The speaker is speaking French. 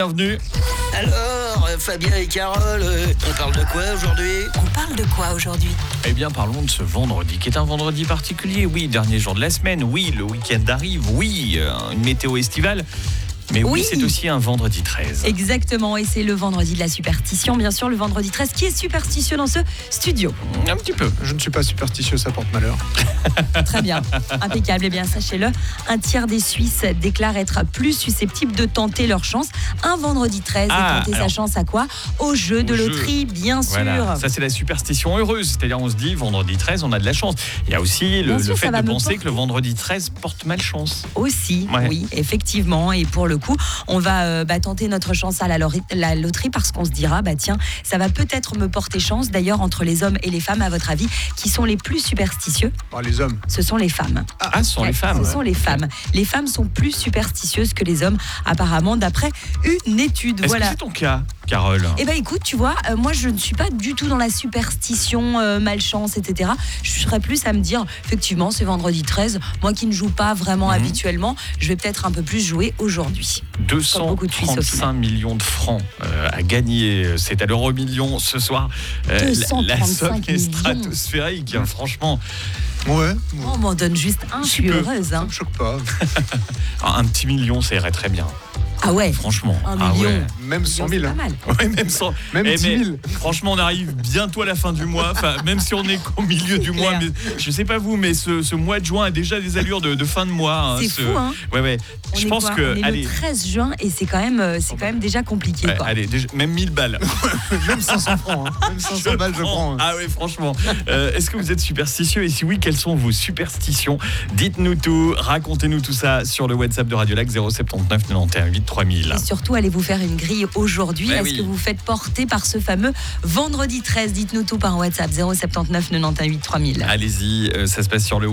Bienvenue. Alors, Fabien et Carole, on parle de quoi aujourd'hui ? On parle de quoi aujourd'hui ? Eh bien, parlons de ce vendredi, qui est un vendredi particulier. Oui, dernier jour de la semaine. Oui, le week-end arrive. Oui, une météo estivale. Mais oui, c'est aussi un vendredi 13. Exactement, et c'est le vendredi de la superstition, bien sûr, le vendredi 13, qui est superstitieux dans ce studio. Un petit peu. Je ne suis pas superstitieux, ça porte malheur. Très bien, impeccable. Eh bien, sachez-le, un tiers des Suisses déclarent être plus susceptibles de tenter leur chance un vendredi 13. Et tenter sa chance à quoi ? Au jeu de loterie, bien sûr. Voilà, ça c'est la superstition heureuse, c'est-à-dire on se dit vendredi 13, on a de la chance. Il y a aussi le fait de penser que le vendredi 13 porte malchance. Aussi, oui, effectivement, et pour le coup, on va tenter notre chance à la loterie parce qu'on se dira, tiens, ça va peut-être me porter chance. D'ailleurs, entre les hommes et les femmes, à votre avis, qui sont les plus superstitieux ? Les hommes. Ce sont les femmes. Ce sont les femmes. Ce sont les femmes. Les femmes sont plus superstitieuses que les hommes, apparemment, d'après une étude. Est-ce que c'est ton cas, Carole ? Eh bien, écoute, tu vois, moi, je ne suis pas du tout dans la superstition, malchance, etc. Je serais plus à me dire, effectivement, c'est vendredi 13. Moi qui ne joue pas vraiment habituellement, je vais peut-être un peu plus jouer aujourd'hui. 235 millions de francs à gagner. C'est à l'euro-million ce soir. La somme est stratosphérique, franchement. Ouais. On m'en donne juste un, je suis heureuse. Ça me choque pas. Un petit million, ça irait très bien. Ah ouais, franchement. Un million. Ouais. Même 100 000. C'est pas mal. Ouais, même 100. Même 10 000. Franchement, on arrive bientôt à la fin du mois. Enfin, même si on est qu'au milieu du mois. Mais, je sais pas vous, mais ce mois de juin a déjà des allures de fin de mois. C'est fou, hein. Ouais. Je pense que. On est le 13 juin et c'est quand même déjà compliqué. Ouais, quoi. allez, même 1000 balles. Même 500 francs. Même 500 balles, je prends. Ah ouais, franchement. Est-ce que vous êtes superstitieux ? Et si oui, quelles sont vos superstitions ? Dites-nous tout. Racontez-nous tout ça sur le WhatsApp de Radio Lac 079 91 8 3000. Et surtout, allez vous faire une grille aujourd'hui. Est-ce que vous faites porter par ce fameux vendredi 13 ? Dites-nous tout par WhatsApp 079 91 8 3000. Allez-y, ça se passe sur le